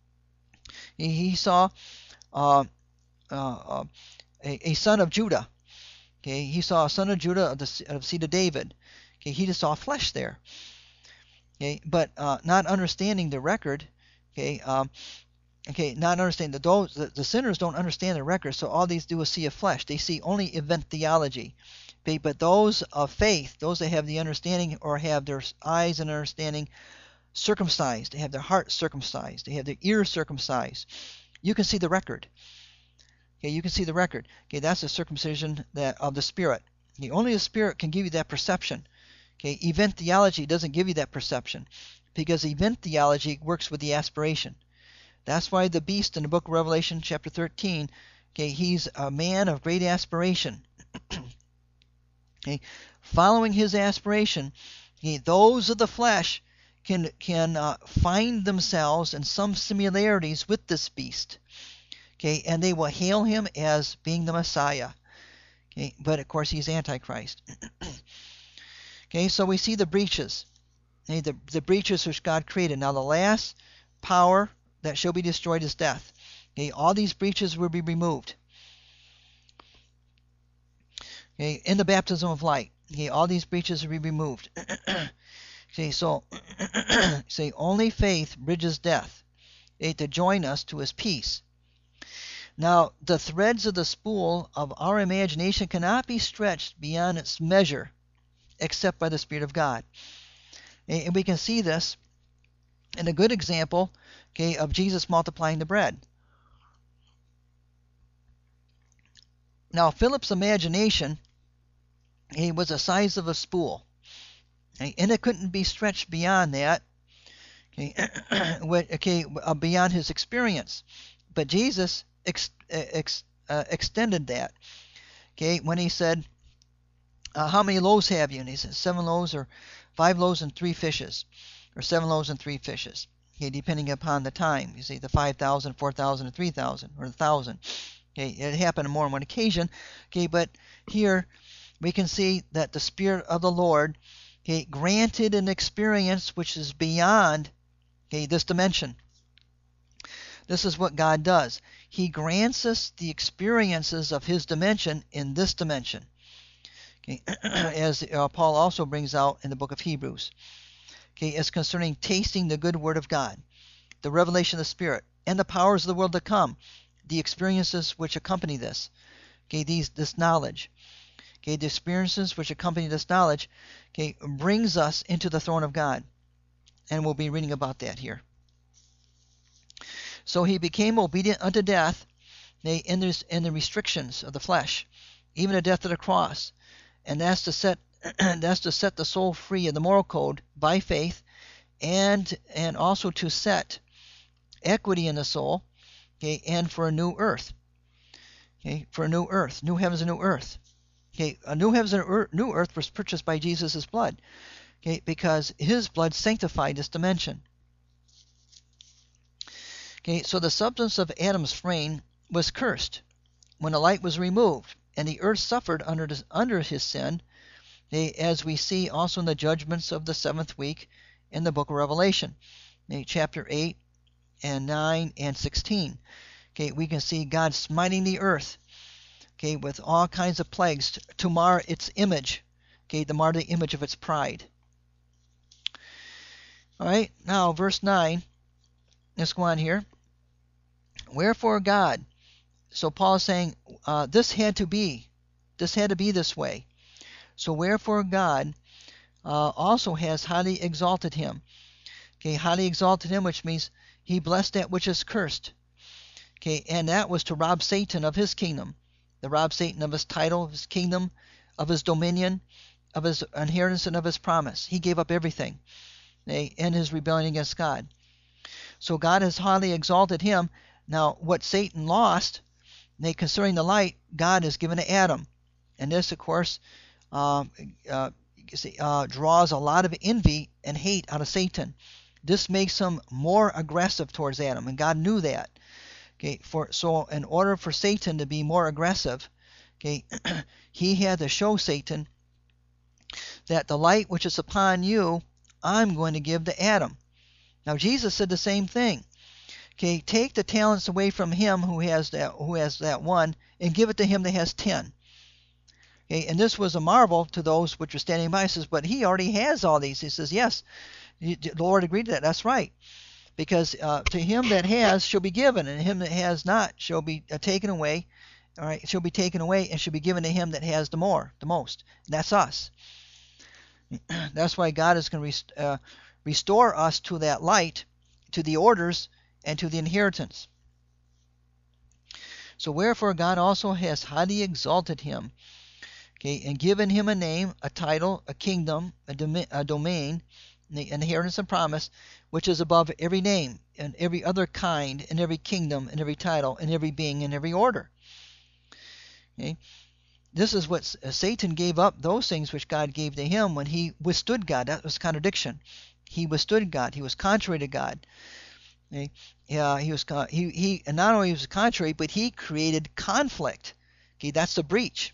Speaker 1: He, he saw uh, uh, uh, a, a son of Judah. Okay, he saw a son of Judah of the of seed of David. Okay, he just saw flesh there. Okay, but uh, not understanding the record. Okay, um, okay, not understanding the those the, the sinners don't understand the record, so all these do is see a flesh. They see only event theology. Okay, but those of faith, those that have the understanding or have their eyes and understanding circumcised, they have their heart circumcised, they have their ears circumcised. You can see the record. Okay, you can see the record. Okay, that's the circumcision that of the spirit. Okay, only the spirit can give you that perception. Okay, event theology doesn't give you that perception, because event theology works with the aspiration. That's why the beast in the book of Revelation chapter thirteen, okay, he's a man of great aspiration. Okay, following his aspiration, okay, those of the flesh can can uh, find themselves in some similarities with this beast. Okay, and they will hail him as being the Messiah. Okay, but of course he's Antichrist. Okay, so we see the breaches, okay, the, the breaches which God created. Now the last power that shall be destroyed is death. Okay, all these breaches will be removed. Okay, in the baptism of light, okay, all these breaches will be removed. Okay, so say only faith bridges death, okay, to join us to his peace. Now the threads of the spool of our imagination cannot be stretched beyond its measure, except by the Spirit of God. And we can see this in a good example, okay, of Jesus multiplying the bread. Now Philip's imagination, he was the size of a spool, okay, and it couldn't be stretched beyond that, okay, okay, beyond his experience. But Jesus ex, ex, uh, extended that, okay, when he said, Uh, how many loaves have you? And he said, seven loaves, or five loaves and three fishes, or seven loaves and three fishes. Okay, depending upon the time. You see, the five thousand, four thousand, and three thousand, or the thousand. Okay, it happened on more than one occasion. Okay, but here we can see that the Spirit of the Lord, okay, granted an experience which is beyond, okay, this dimension. This is what God does. He grants us the experiences of his dimension in this dimension. Okay, as uh, Paul also brings out in the book of Hebrews. Okay, as concerning tasting the good word of God, the revelation of the Spirit, and the powers of the world to come, the experiences which accompany this. Okay, these this knowledge. Okay, the experiences which accompany this knowledge, okay, brings us into the throne of God. And we'll be reading about that here. So he became obedient unto death, okay, in, this, in the restrictions of the flesh, even the death of the cross. And that's to set that's to set the soul free of the moral code by faith, and and also to set equity in the soul, okay, and for a new earth, okay, for a new earth, new heavens and new earth, okay, a new heavens and earth, new earth was purchased by Jesus' blood, okay, because his blood sanctified this dimension. Okay, so the substance of Adam's frame was cursed when the light was removed, and the earth suffered under the, under his sin, as we see also in the judgments of the seventh week in the book of Revelation, chapter eight and nine and sixteen. Okay, we can see God smiting the earth, okay, with all kinds of plagues to, to mar its image, okay, to mar the image of its pride. All right, now verse nine. Let's go on here. Wherefore God. So Paul is saying uh, this had to be, this had to be this way. So wherefore God uh, also has highly exalted him. Okay, highly exalted him, which means He blessed that which is cursed. Okay, and that was to rob Satan of his kingdom, to rob Satan of his title, of his kingdom, of his dominion, of his inheritance, and of his promise. He gave up everything, okay, in his rebellion against God. So God has highly exalted him. Now, what Satan lost, okay, concerning the light, God has given to Adam. And this, of course, um, uh, uh, draws a lot of envy and hate out of Satan. This makes him more aggressive towards Adam, and God knew that. Okay, for so in order for Satan to be more aggressive, okay, he had to show Satan that the light which is upon you, I'm going to give to Adam. Now Jesus said the same thing. Okay, take the talents away from him who has that who has that one, and give it to him that has ten. Okay, and this was a marvel to those which were standing by. He says, but he already has all these. He says, yes, the Lord agreed to that. That's right. Because uh, to him that has shall be given, and him that has not shall be uh, taken away. All right, shall be taken away, and shall be given to him that has the more, the most. And that's us. That's why God is going to rest, uh, restore us to that light, to the orders, and to the inheritance. So wherefore God also has highly exalted him, okay, and given him a name, a title, a kingdom, a, dom- a domain, the inheritance and promise, which is above every name, and every other kind, and every kingdom, and every title, and every being, and every order. Okay? This is what Satan gave up, those things which God gave to him when he withstood God. That was contradiction. He withstood God. He was contrary to God. Okay? Yeah, he was he he and not only was contrary, but he created conflict. Okay, that's the breach.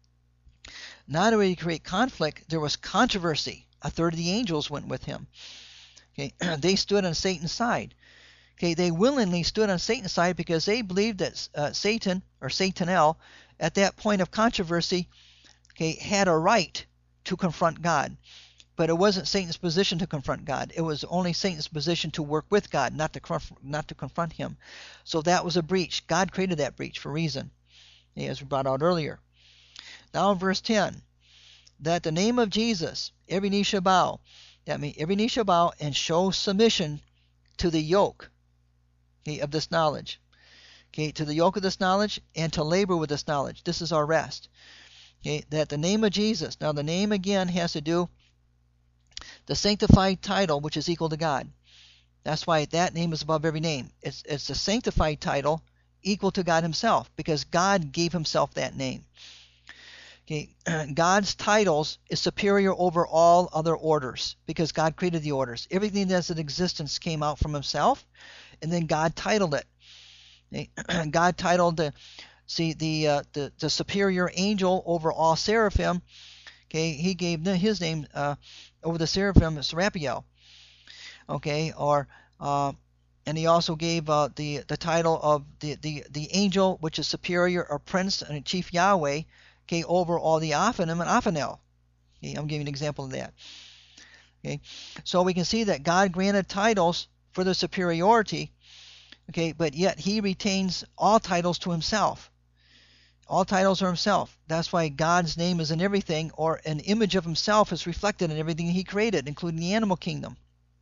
Speaker 1: Not only did he create conflict, there was controversy. A third of the angels went with him. Okay, they stood on Satan's side. Okay, they willingly stood on Satan's side because they believed that uh, Satan or Satanel, at that point of controversy, okay, had a right to confront God. But it wasn't Satan's position to confront God. It was only Satan's position to work with God, not to conf- not to confront him. So that was a breach. God created that breach for a reason, as we brought out earlier. Now in verse ten, that the name of Jesus, every knee shall bow. That means every knee shall bow and show submission to the yoke, okay, of this knowledge. Okay, to the yoke of this knowledge and to labor with this knowledge. This is our rest. Okay, that the name of Jesus. Now the name again has to do the sanctified title, which is equal to God. That's why that name is above every name. It's it's the sanctified title equal to God himself, because God gave himself that name. Okay, God's titles is superior over all other orders because God created the orders. Everything that's in existence came out from himself, and then God titled it. Okay? God titled the see the, uh, the the superior angel over all seraphim. Okay, he gave his name uh, over the seraphim, Serapiel. Okay, or uh, and he also gave uh, the the title of the, the the angel which is superior or prince and chief Yahweh. Okay, over all the Aphanim and Aphanel. Okay, I'm giving an example of that. Okay, so we can see that God granted titles for their superiority. Okay, but yet he retains all titles to himself. All titles are himself. That's why God's name is in everything, or an image of himself is reflected in everything he created, including the animal kingdom.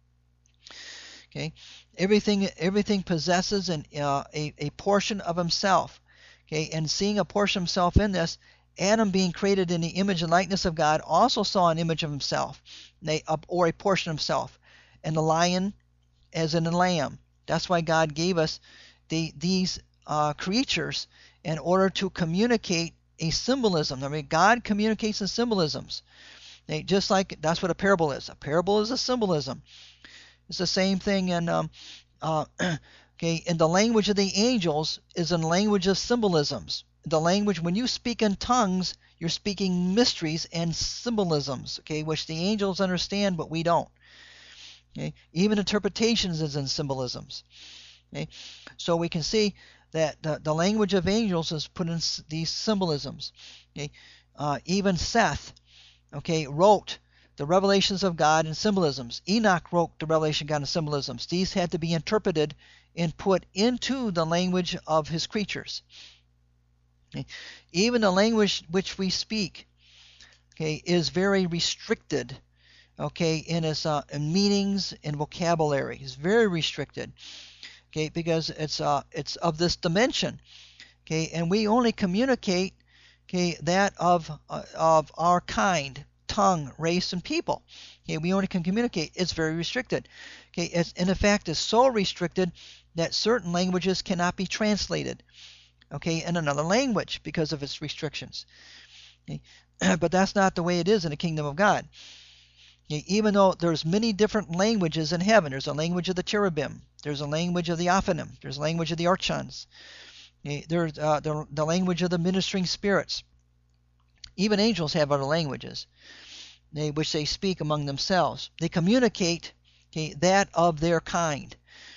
Speaker 1: Okay, everything everything possesses an, uh, a, a portion of himself. Okay, and seeing a portion of himself in this, Adam, being created in the image and likeness of God, also saw an image of himself, or a portion of himself, and the lion as in a lamb. That's why God gave us the, these uh, creatures in order to communicate a symbolism. I mean, God communicates in symbolisms. They, just like that's what a parable is. A parable is a symbolism. It's the same thing in um, uh, okay, in the language of the angels is in language of symbolisms. The language, when you speak in tongues, you're speaking mysteries and symbolisms, okay, which the angels understand, but we don't. Okay? Even interpretations is in symbolisms. Okay? So we can see that the, the language of angels is put in these symbolisms. Okay? Uh, even Seth, okay, wrote the revelations of God in symbolisms. Enoch wrote the revelation of God in symbolisms. These had to be interpreted and put into the language of his creatures. Okay. Even the language which we speak, okay, is very restricted, okay, in its uh, in meanings and vocabulary. It's very restricted. Okay, because it's uh it's of this dimension. Okay, and we only communicate, okay, that of uh, of our kind, tongue, race, and people. Okay, we only can communicate. It's very restricted. Okay, it's, and in fact, it's so restricted that certain languages cannot be translated, okay, in another language because of its restrictions. Okay? But that's not the way it is in the kingdom of God. Okay? Even though there's many different languages in heaven, there's a language of the cherubim, there's a language of the Ophanim, there's a language of the archons, okay? There's uh, the, the language of the ministering spirits. Even angels have other languages, they, which they speak among themselves. They communicate, okay, that of their kind.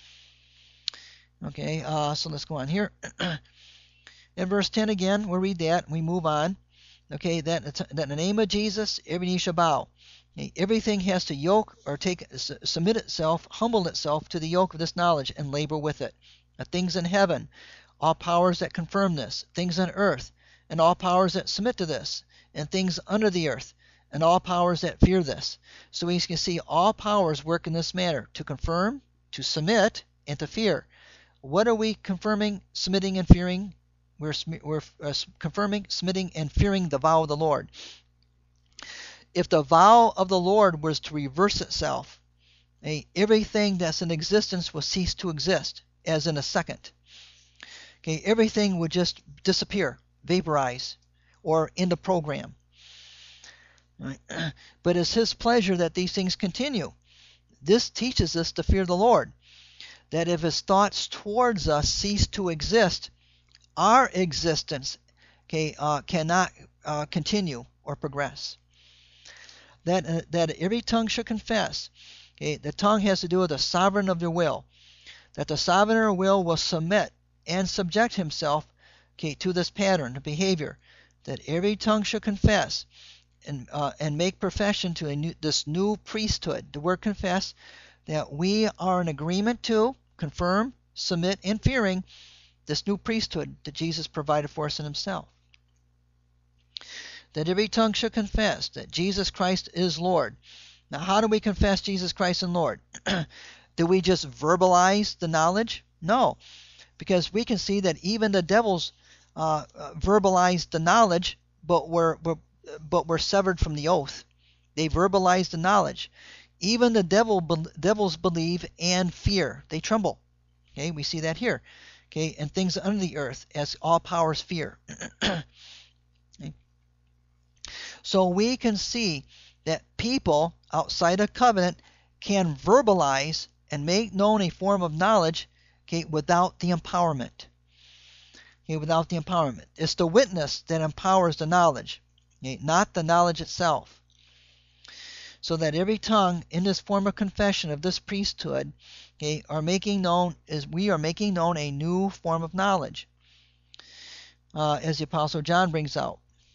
Speaker 1: Okay, uh, so let's go on here. In verse ten again, we'll read that. We move on. Okay, that, that in the name of Jesus, every knee shall bow. Okay, everything has to yoke or take submit itself, humble itself to the yoke of this knowledge and labor with it. The things in heaven, all powers that confirm this, things on earth, and all powers that submit to this, and things under the earth, and all powers that fear this. So we can see all powers work in this manner, to confirm, to submit, and to fear. What are we confirming, submitting, and fearing? We're, we're uh, confirming, submitting, and fearing the vow of the Lord. If the vow of the Lord was to reverse itself, eh, everything that's in existence will cease to exist, as in a second. Okay, everything would just disappear, vaporize, or end the program. Right? But it's His pleasure that these things continue. This teaches us to fear the Lord, that if His thoughts towards us cease to exist, our existence, okay, uh, cannot uh, continue or progress. That uh, that every tongue should confess. Okay, the tongue has to do with the sovereign of their will. That the sovereign of their will will submit and subject himself, okay, to this pattern of behavior. That every tongue should confess and uh, and make profession to a new, this new priesthood. The word confess, that we are in agreement to, confirm, submit, and fearing this new priesthood that Jesus provided for us in Himself. That every tongue should confess that Jesus Christ is Lord. Now, how do we confess Jesus Christ and Lord? Do we just verbalize the knowledge? No, because we can see that even the devils uh, verbalized the knowledge, but were, were but were severed from the oath. They verbalized the knowledge. Even the devil devils believe and fear; they tremble. Okay, we see that here. Okay, and things under the earth, as all powers fear. Okay. So we can see that people outside a covenant can verbalize and make known a form of knowledge, okay, without the empowerment. Okay, without the empowerment. It's the witness that empowers the knowledge, okay, not the knowledge itself. So that every tongue in this form of confession of this priesthood, okay, are making known is we are making known a new form of knowledge, uh, as the Apostle John brings out,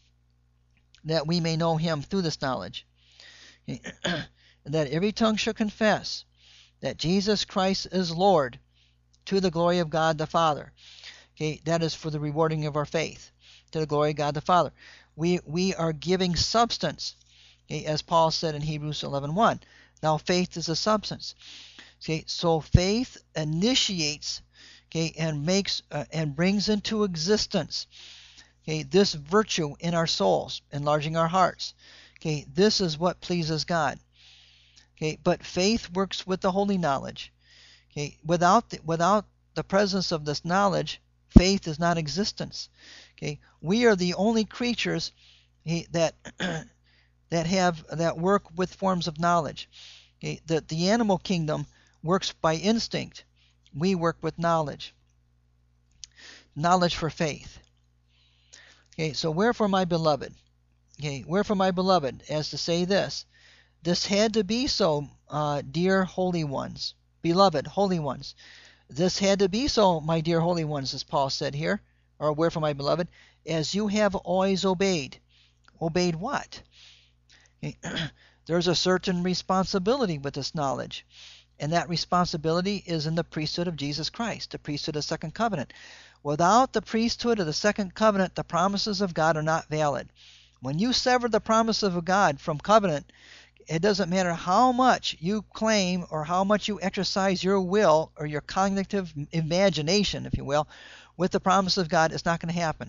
Speaker 1: that we may know Him through this knowledge. Okay. That every tongue should confess that Jesus Christ is Lord, to the glory of God the Father. Okay, that is for the rewarding of our faith, to the glory of God the Father. We we are giving substance, okay, as Paul said in Hebrews eleven one. Now faith is a substance. Okay, so faith initiates, okay, and makes uh, and brings into existence, okay, this virtue in our souls, enlarging our hearts. Okay, this is what pleases God. Okay, but faith works with the holy knowledge. Okay, without the, without the presence of this knowledge, faith is not existence. Okay, we are the only creatures, okay, that that have that work with forms of knowledge. Okay, the the animal kingdom works by instinct. We work with knowledge. Knowledge for faith. Okay, so wherefore, my beloved, okay, wherefore, my beloved, as to say this, this had to be so, uh, dear holy ones, beloved holy ones. This had to be so, my dear holy ones, as Paul said here, or wherefore, my beloved, as you have always obeyed. Obeyed what? Okay. There's a certain responsibility with this knowledge, and that responsibility is in the priesthood of Jesus Christ, the priesthood of the second covenant. Without the priesthood of the second covenant, the promises of God are not valid. When you sever the promise of God from covenant, It doesn't matter how much you claim or how much you exercise your will or your cognitive imagination, if you will, with the promise of God, it's not going to happen,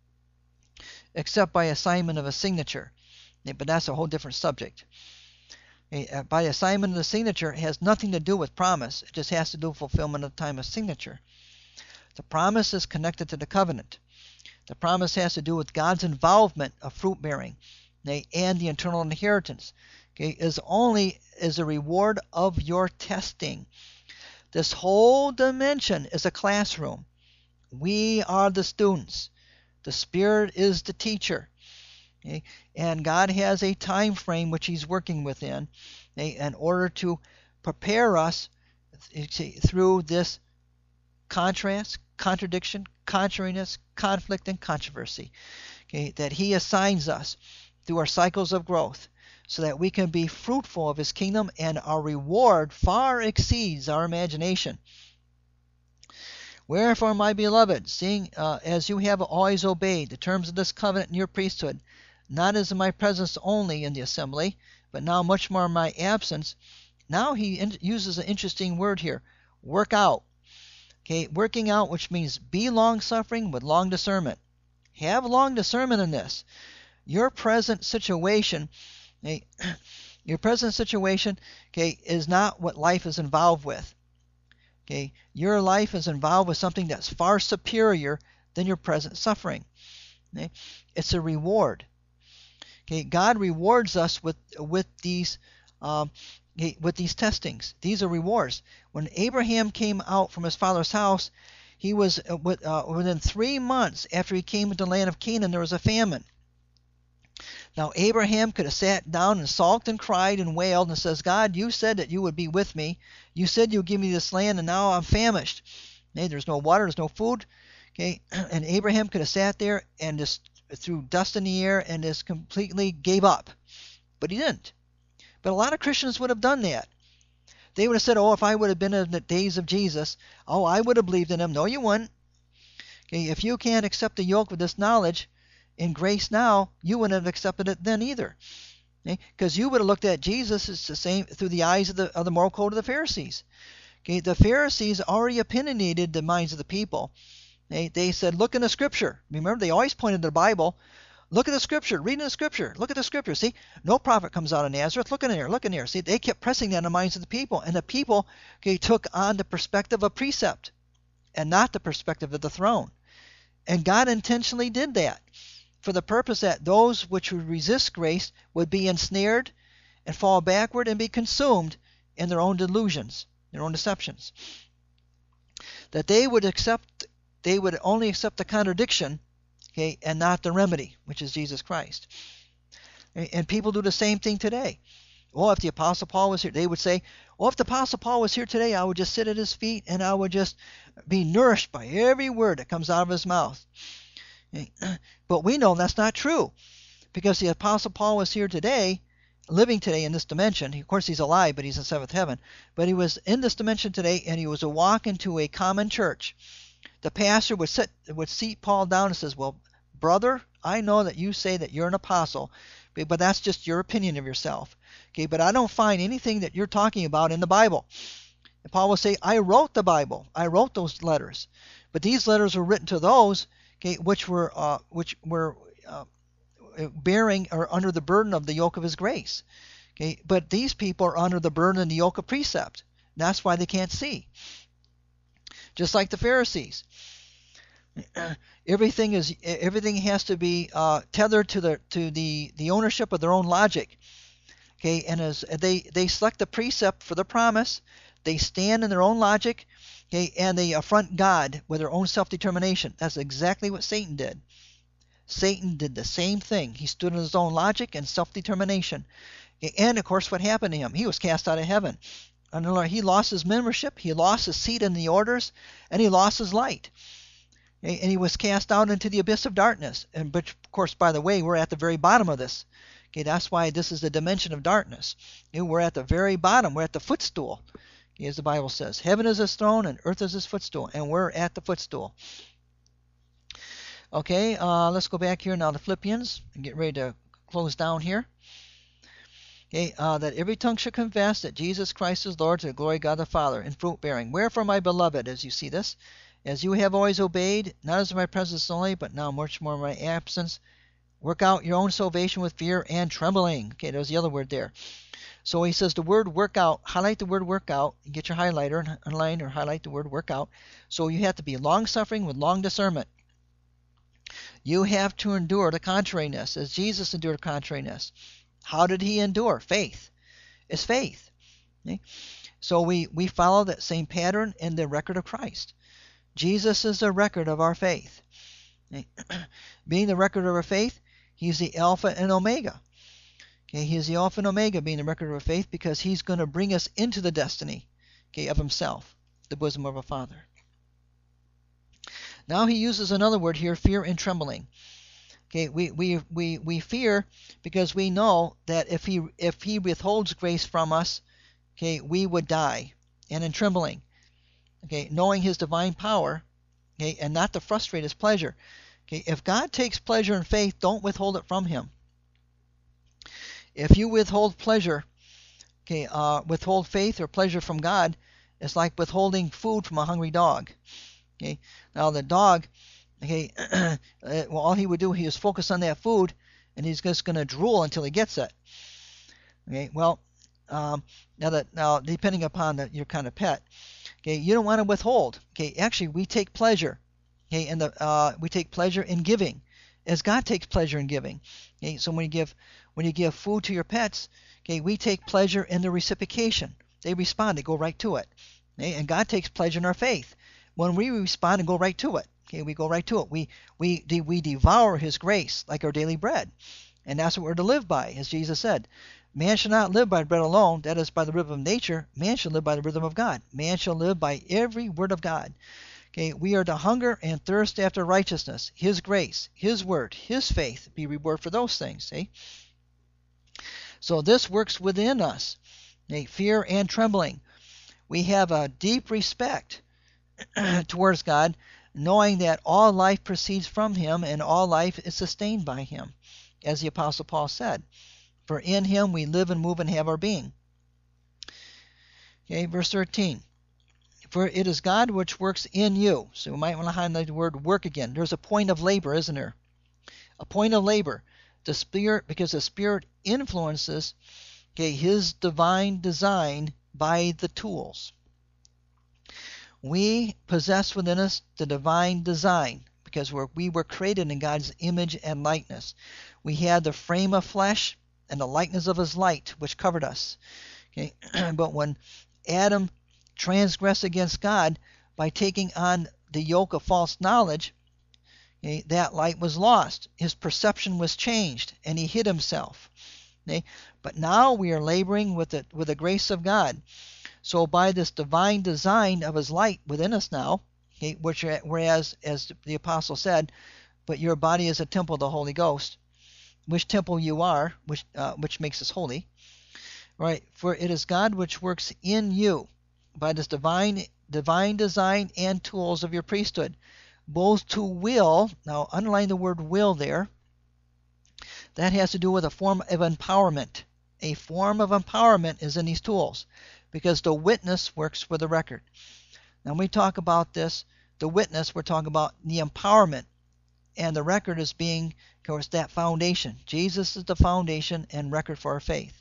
Speaker 1: except by assignment of a signature. But that's a whole different subject. By assignment of the signature, it has nothing to do with promise. It just has to do with fulfillment of time of signature. The promise is connected to the covenant. The promise has to do with God's involvement of fruit bearing and the eternal inheritance. Okay, is only as a reward of your testing. This whole dimension is a classroom. We are the students. The Spirit is the teacher. Okay? And God has a time frame which He's working within, okay, in order to prepare us through this contrast, contradiction, contrariness, conflict, and controversy, okay, that He assigns us through our cycles of growth, so that we can be fruitful of His kingdom, and our reward far exceeds our imagination. Wherefore, my beloved, seeing uh, as you have always obeyed the terms of this covenant in your priesthood, not as in my presence only in the assembly, but now much more in my absence, now he in- uses an interesting word here, work out. Okay, working out, which means be long-suffering with long discernment. Have long discernment in this. Your present situation Okay, your present situation, okay, is not what life is involved with. Okay, your life is involved with something that's far superior than your present suffering. Okay, it's a reward. Okay, God rewards us with with these um, okay, with these testings. These are rewards. When Abraham came out from his father's house, he was uh, with, uh, within three months after he came into the land of Canaan, there was a famine. Now Abraham could have sat down and sulked and cried and wailed and says, God, you said that you would be with me. You said you would give me this land, and now I'm famished. Okay, there's no water, there's no food. Okay, and Abraham could have sat there and just threw dust in the air and just completely gave up. But he didn't. But a lot of Christians would have done that. They would have said, oh, if I would have been in the days of Jesus, oh, I would have believed in him. No, you wouldn't. Okay, if you can't accept the yoke with this knowledge in grace now, you wouldn't have accepted it then either, because okay? You would have looked at Jesus as the same through the eyes of the of the moral code of the Pharisees. Okay, the Pharisees already opinionated the minds of the people. Okay? They said, "Look in the Scripture." Remember, they always pointed to the Bible. Look at the Scripture. Read in the Scripture. Look at the Scripture. See, no prophet comes out of Nazareth. Look in there. Look in there. See, they kept pressing that in the minds of the people, and the people okay, took on the perspective of precept, and not the perspective of the throne. And God intentionally did that, for the purpose that those which would resist grace would be ensnared and fall backward and be consumed in their own delusions, their own deceptions. That they would accept, they would only accept the contradiction, okay, and not the remedy, which is Jesus Christ. And people do the same thing today. Well, if the Apostle Paul was here, they would say, well, if the Apostle Paul was here today, I would just sit at his feet and I would just be nourished by every word that comes out of his mouth. But we know that's not true, because the Apostle Paul was here today, living today in this dimension. Of course, he's alive, but he's in seventh heaven. But he was in this dimension today, and he was a walk into a common church. The pastor would sit, would seat Paul down and says, well, brother, I know that you say that you're an apostle, but that's just your opinion of yourself. Okay, but I don't find anything that you're talking about in the Bible. And Paul will say, I wrote the Bible. I wrote those letters. But these letters were written to those okay, which were uh, which were uh, bearing or under the burden of the yoke of his grace. Okay, but these people are under the burden and the yoke of precept. That's why they can't see. Just like the Pharisees. Everything is everything has to be uh, tethered to the to the, the ownership of their own logic. Okay, and as they they select the precept for the promise, they stand in their own logic. Okay, and they affront God with their own self-determination. That's exactly what Satan did. Satan did the same thing. He stood in his own logic and self-determination. Okay, and of course, what happened to him? He was cast out of heaven. And he lost his membership. He lost his seat in the orders, and he lost his light. Okay, and he was cast out into the abyss of darkness. And but of course, by the way, we're at the very bottom of this. Okay, that's why this is the dimension of darkness. Okay, we're at the very bottom. We're at the footstool. As the Bible says, heaven is his throne and earth is his footstool, and we're at the footstool. Okay, uh, let's go back here now to Philippians and get ready to close down here. Okay, uh, that every tongue should confess that Jesus Christ is Lord to the glory of God the Father, in fruit bearing. Wherefore, my beloved, as you see this, as you have always obeyed, not as in my presence only, but now much more in my absence, work out your own salvation with fear and trembling. Okay, there's the other word there. So he says the word work out, highlight the word work out, get your highlighter and underline or highlight the word work out. So you have to be long suffering with long discernment. You have to endure the contrariness as Jesus endured contrariness. How did he endure? Faith. It's faith. Okay? So we, we follow that same pattern in the record of Christ. Jesus is the record of our faith. Okay? Being the record of our faith, he's the Alpha and Omega. Okay, he is the Alpha and Omega, being the record of our faith, because he's going to bring us into the destiny, okay, of himself, the bosom of our Father. Now he uses another word here, fear and trembling. Okay, we, we, we, we fear because we know that if he if he withholds grace from us, okay, we would die. And in trembling, okay, knowing his divine power, okay, and not to frustrate his pleasure. Okay, if God takes pleasure in faith, don't withhold it from him. If you withhold pleasure, okay, uh, withhold faith or pleasure from God, it's like withholding food from a hungry dog. Okay, now the dog, okay, well, all he would do, he was focus on that food, and he's just going to drool until he gets it. Okay, well, um, now that now depending upon the, your kind of pet, okay, you don't want to withhold. Okay, actually, we take pleasure. Okay, and the uh, we take pleasure in giving, as God takes pleasure in giving. Okay, so when you give when you give food to your pets, okay, we take pleasure in the reciprocation. They respond, they go right to it. Okay, and God takes pleasure in our faith. When we respond and go right to it, okay, we go right to it. We we we devour His grace like our daily bread, and that's what we're to live by, as Jesus said. Man shall not live by bread alone, that is by the rhythm of nature. Man shall live by the rhythm of God. Man shall live by every word of God. Okay, we are to hunger and thirst after righteousness, His grace, His word, His faith, be reward for those things. See? So this works within us, okay, fear and trembling. We have a deep respect towards God, knowing that all life proceeds from Him and all life is sustained by Him, as the Apostle Paul said. For in Him we live and move and have our being. Okay, verse thirteen. For it is God which works in you. So we might want to highlight the word work again. There's a point of labor, isn't there? A point of labor. The Spirit, because the Spirit influences, okay, His divine design by the tools. We possess within us the divine design because we're, we were created in God's image and likeness. We had the frame of flesh and the likeness of His light, which covered us. Okay? But when Adam transgressed against God by taking on the yoke of false knowledge, okay, that light was lost. His perception was changed, and he hid himself. Okay? But now we are laboring with the, with the grace of God. So by this divine design of His light within us now, okay, which whereas, as the apostle said, but your body is a temple of the Holy Ghost, which temple you are, which uh, which makes us holy. Right? For it is God which works in you by this divine divine design and tools of your priesthood, both to will. Now underline the word will there. That has to do with a form of empowerment. A form of empowerment is in these tools, because the witness works with the record. Now when we talk about this, the witness, we're talking about the empowerment, and the record is being, of course, that foundation. Jesus is the foundation and record for our faith.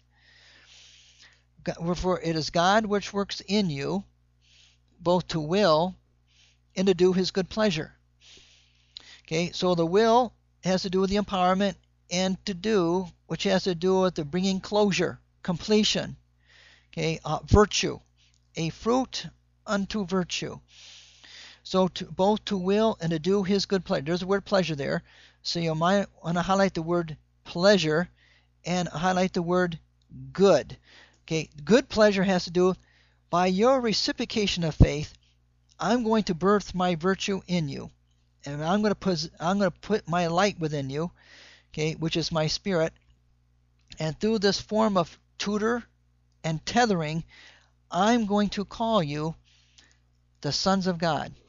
Speaker 1: Wherefore it is God which works in you, both to will and to do His good pleasure. Okay, so the will has to do with the empowerment, and to do, which has to do with the bringing closure, completion. Okay, uh, virtue, a fruit unto virtue. So to, both to will and to do His good pleasure. There's the word pleasure there. So you might want to highlight the word pleasure and highlight the word good. Okay, good pleasure has to do by your reciprocation of faith. I'm going to birth my virtue in you, and I'm going to put I'm going to put my light within you. Okay, which is my spirit, and through this form of tutor and tethering, I'm going to call you the sons of God.